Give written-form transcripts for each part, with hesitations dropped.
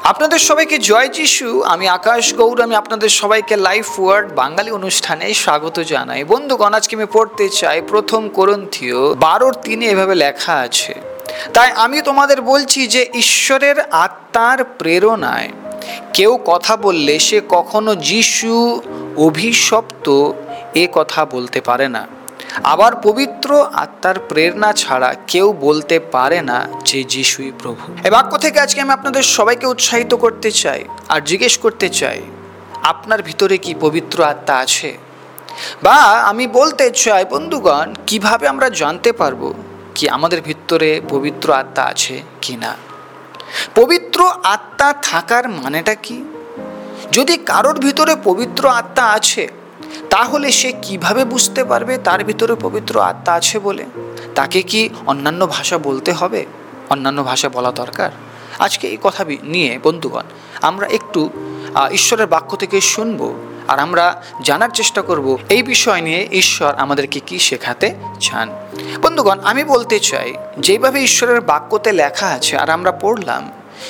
আপনাদের সবাইকে জয় যিশু। আমি আকাশ গৌর। আমি আপনাদের সবাইকে লাইফ ওয়ার্ড বাঙালি অনুষ্ঠানে স্বাগত জানাই। বন্ধুগণ, আজকে আমি পড়তে চাই 1 কোরিন্থীয় 12:3 এভাবে লেখা আছে, তাই আমি তোমাদের বলছি যে ঈশ্বরের আত্মার প্রেরণায় কেউ কথা বললে সে কখনো যিশু অভিশপ্ত এ কথা বলতে পারে না। আবার পবিত্র আত্মার প্রেরণা ছাড়া কেউ বলতে পারে না যে যিশুই প্রভু। এই বাক্য থেকে আজকে আমি আপনাদের সবাইকে উৎসাহিত করতে চাই আর জিজ্ঞেস করতে চাই, আপনার ভিতরে কি পবিত্র আত্মা আছে? বা আমি বলতে চাই বন্ধুগণ, কিভাবে আমরা জানতে পারবো কি আমাদের ভিতরে পবিত্র আত্মা আছে কি না? পবিত্র আত্মা থাকার মানেটা কি? যদি কারোর ভিতরে পবিত্র আত্মা আছে, তাহলে সে কিভাবে বুঝতে পারবে তার ভিতরে পবিত্র আত্মা আছে বলে? তাকে কি অন্যান্য ভাষা বলতে হবে? অন্যান্য ভাষা বলা দরকার? আজকে এই কথা নিয়ে বন্ধুগণ আমরা একটু ঈশ্বরের বাক্য থেকে শুনবো আর আমরা জানার চেষ্টা করব এই বিষয় নিয়ে ঈশ্বর আমাদেরকে কি শেখাতে চান। বন্ধুগণ, আমি বলতে চাই, যেভাবে ঈশ্বরের বাক্যতে লেখা আছে আর আমরা পড়লাম,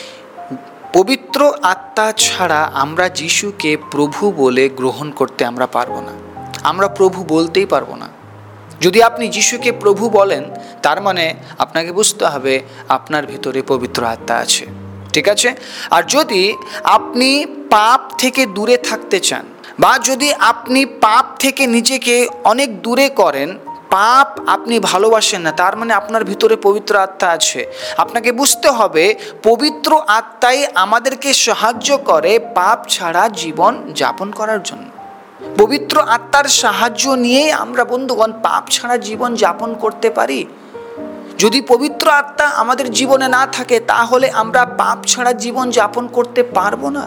পবিত্র আত্মা ছাড়া আমরা যিশুকে প্রভু বলে গ্রহণ করতে আমরা পারবো না। আমরা প্রভু বলতেই পারবো না। যদি আপনি যিশুকে প্রভু বলেন, তার মানে আপনাকে বুঝতে হবে আপনার ভিতরে পবিত্র আত্মা আছে, ঠিক আছে? আর যদি আপনি পাপ থেকে দূরে থাকতে চান, বা যদি আপনি পাপ থেকে নিজেকে অনেক দূরে করেন, পাপ আপনি ভালোবাসেন না, তার মানে আপনার ভিতরে পবিত্র আত্মা আছে। আপনাকে বুঝতে হবে পবিত্র আত্মাই আমাদেরকে সাহায্য করে পাপ ছাড়া জীবন যাপন করার জন্য। পবিত্র আত্মার সাহায্য নিয়েই আমরা বন্ধুগণ পাপ ছাড়া জীবন যাপন করতে পারি। যদি পবিত্র আত্মা আমাদের জীবনে না থাকে, তাহলে আমরা পাপ ছাড়া জীবন যাপন করতে পারবো না।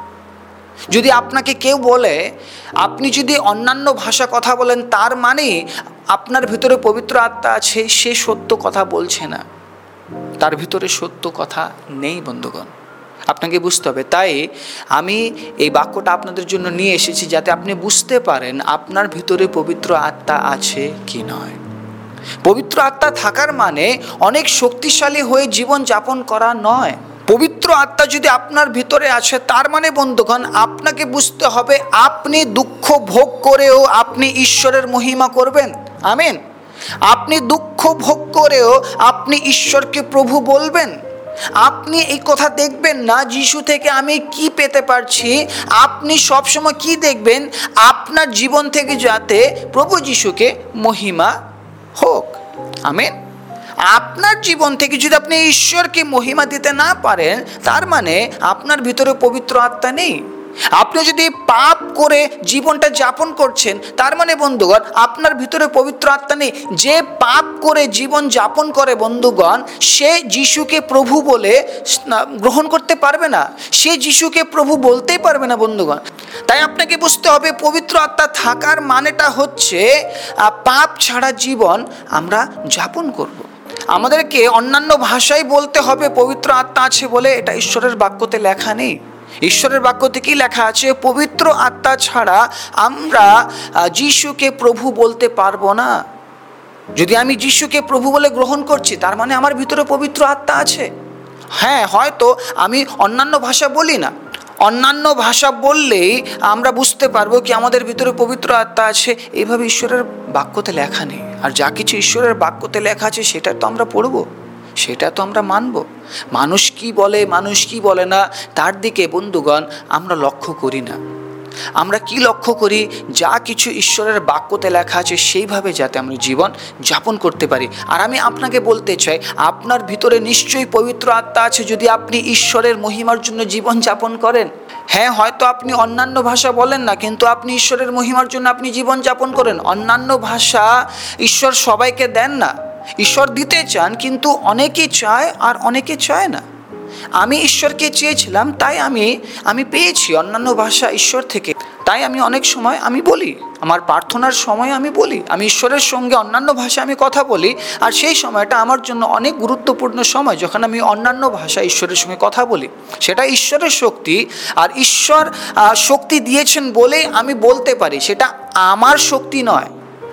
যদি আপনাকে কেউ বলে আপনি যদি অন্যান্য ভাষা কথা বলেন, তার মানে আপনার ভিতরে পবিত্র আত্মা আছে, সে সত্য কথা বলছে না, তার ভিতরে সত্য কথা নেই। বন্ধুগণ, আপনাকে বুঝতে হবে। তাই আমি এই বাক্যটা আপনাদের জন্য নিয়ে এসেছি, যাতে আপনি বুঝতে পারেন আপনার ভিতরে পবিত্র আত্মা আছে কি নয়। পবিত্র আত্মা থাকার মানে অনেক শক্তিশালী হয়ে জীবন যাপন করা নয়। পবিত্র আত্মা যদি আপনার ভিতরে আছে, তার মানে বন্ধুগণ আপনাকে বুঝতে হবে আপনি দুঃখ ভোগ করেও আপনি ঈশ্বরের মহিমা করবেন। আমেন। আপনি দুঃখ ভোগ করেও আপনি ঈশ্বরকে প্রভু বলবেন। আপনি এই কথা দেখবেন না যিশু থেকে আমি কি পেতে পারছি, আপনি সবসময় কি দেখবেন, আপনার জীবন থেকে যাতে প্রভু যিশুকে মহিমা হোক। আমেন। আপনার জীবন থেকে যদি আপনি ঈশ্বরকে মহিমা দিতে না পারেন, তার মানে আপনার ভিতরে পবিত্র আত্মা নেই। আপনি যদি পাপ করে জীবনটা যাপন করছেন, তার মানে বন্ধুগণ আপনার ভিতরে পবিত্র আত্মা নেই। যে পাপ করে জীবন যাপন করে বন্ধুগণ, সে যিশুকে প্রভু বলে গ্রহণ করতে পারবে না, সে যিশুকে প্রভু বলতেই পারবে না বন্ধুগণ। তাই আপনাকে বুঝতে হবে পবিত্র আত্মা থাকার মানেটা হচ্ছে পাপ ছাড়া জীবন আমরা যাপন করব। আমাদেরকে অন্যান্য ভাষায় বলতে হবে পবিত্র আত্মা আছে বলে, এটা ঈশ্বরের বাক্যতে লেখা নেই। ঈশ্বরের বাক্যতে কি লেখা আছে? পবিত্র আত্মা ছাড়া আমরা যিশুকে প্রভু বলতে পারবো না। যদি আমি যিশুকে প্রভু বলে গ্রহণ করছি, তার মানে আমার ভিতরে পবিত্র আত্মা আছে। হ্যাঁ, হয়তো আমি অন্যান্য ভাষা বলি না, অন্যান্য ভাষা বললেই আমরা বুঝতে পারবো কি আমাদের ভিতরে পবিত্র আত্মা আছে। এইভাবে ঈশ্বরের বাক্যতে লেখা নেই। আর যা কিছু ঈশ্বরের বাক্যতে লেখা আছে সেটা তো আমরা পড়বো, সেটা তো আমরা মানব। মানুষ কি বলে, মানুষ কি বলে না, তার দিকে বন্ধুগণ আমরা লক্ষ্য করি না। আমরা কি লক্ষ্য করি? যা কিছু ঈশ্বরের বাক্যতে লেখা আছে সেইভাবে যাতে আমরা জীবন যাপন করতে পারি। আর আমি আপনাকে বলতে চাই, আপনার ভিতরে নিশ্চয়ই পবিত্র আত্মা আছে যদি আপনি ঈশ্বরের মহিমার জন্য জীবন যাপন করেন। হ্যাঁ, হয়তো আপনি অন্যান্য ভাষা বলেন না, কিন্তু আপনি ঈশ্বরের মহিমার জন্য আপনি জীবন যাপন করেন। অন্যান্য ভাষা ঈশ্বর সবাইকে দেন না। ঈশ্বর দিতে চান, কিন্তু অনেকে চায় আর অনেকে চায় না। আমি ঈশ্বরকে চেয়েছিলাম, তাই আমি পেয়েছি অন্যান্য ভাষা ঈশ্বর থেকে। তাই আমি অনেক সময় আমি বলি, আমার প্রার্থনার সময় আমি বলি, আমি ঈশ্বরের সঙ্গে অন্যান্য ভাষা আমি কথা বলি। আর সেই সময়টা আমার জন্য অনেক গুরুত্বপূর্ণ সময়, যখন আমি অন্যান্য ভাষা ঈশ্বরের সঙ্গে কথা বলি। সেটা ঈশ্বরের শক্তি, আর ঈশ্বর শক্তি দিয়েছেন বলে আমি বলতে পারি, সেটা আমার শক্তি নয়।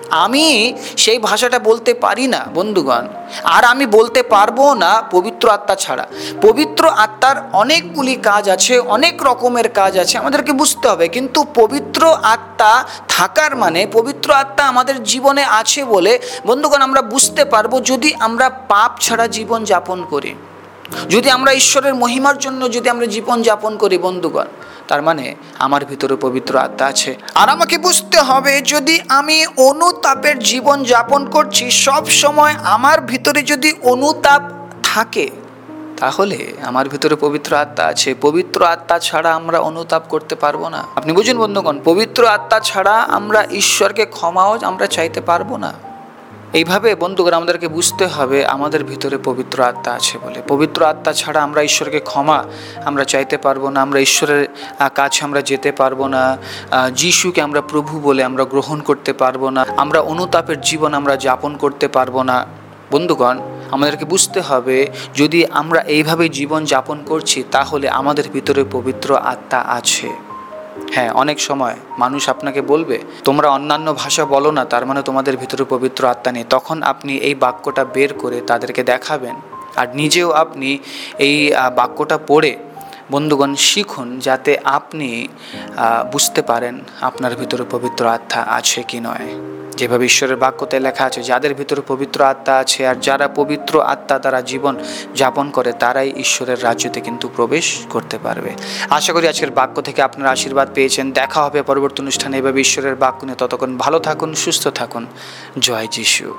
আমি সেই ভাষাটা বলতে পারি না বন্ধুগণ, আর আমি বলতে পারবো না পবিত্র আত্মা ছাড়া। পবিত্র আত্মার অনেকগুলি কাজ আছে, অনেক রকমের কাজ আছে, আমাদেরকে বুঝতে হবে। কিন্তু পবিত্র আত্মা থাকার মানে, পবিত্র আত্মা আমাদের জীবনে আছে বলে বন্ধুগণ আমরা বুঝতে পারবো যদি আমরা পাপ ছাড়া জীবন যাপন করি, যদি আমরা ঈশ্বরের মহিমার জন্য যদি আমরা জীবন যাপন করি বন্ধুগণ, তার মানে আমার ভিতরে পবিত্র আত্মা আছে। আর আমাকে বুঝতে হবে যদি আমি অনুতাপের জীবন যাপন করছি, সব সময় আমার ভিতরে যদি অনুতাপ থাকে, তাহলে আমার ভিতরে পবিত্র আত্মা আছে। পবিত্র আত্মা ছাড়া আমরা অনুতাপ করতে পারবো না। আপনি বুঝুন বন্ধুগণ, পবিত্র আত্মা ছাড়া আমরা ঈশ্বরকে ক্ষমাও আমরা চাইতে পারবো না। এইভাবে বন্ধুগণ আমাদেরকে বুঝতে হবে আমাদের ভিতরে পবিত্র আত্মা আছে বলে। পবিত্র আত্মা ছাড়া আমরা ঈশ্বরকে ক্ষমা আমরা চাইতে পারবো না, আমরা ঈশ্বরের কাছে আমরা যেতে পারবো না, যিশুকে আমরা প্রভু বলে আমরা গ্রহণ করতে পারবো না, আমরা অনুতাপের জীবন আমরা যাপন করতে পারবো না। বন্ধুগণ আমাদেরকে বুঝতে হবে যদি আমরা এইভাবে জীবন যাপন করছি, তাহলে আমাদের ভিতরে পবিত্র আত্মা আছে। হ্যাঁ, অনেক সময় মানুষ আপনাকে বলবে তোমরা অন্যান্য ভাষা বলো না, তার মানে তোমাদের ভিতরে পবিত্র আত্মা নেই। তখন আপনি এই বাক্যটা বের করে তাদেরকে দেখাবেন, আর নিজেও আপনি এই বাক্যটা পড়ে বন্ধুগণ শিখুন, যাতে আপনি বুঝতে পারেন আপনার ভিতরে পবিত্র আত্মা আছে কি নয়। যেভাবে ঈশ্বরের বাক্যতে লেখা আছে, যাদের ভিতরে পবিত্র আত্মা আছে আর যারা পবিত্র আত্মা দ্বারা জীবন যাপন করে, তারাই ঈশ্বরের রাজ্যতে কিন্তু প্রবেশ করতে পারবে। আশা করি আজকের বাক্য থেকে আপনারা আশীর্বাদ পেয়েছেন। দেখা হবে পরবর্তী অনুষ্ঠানে এভাবে ঈশ্বরের বাক্য নিয়ে। ততক্ষণ ভালো থাকুন, সুস্থ থাকুন। জয় যিশু।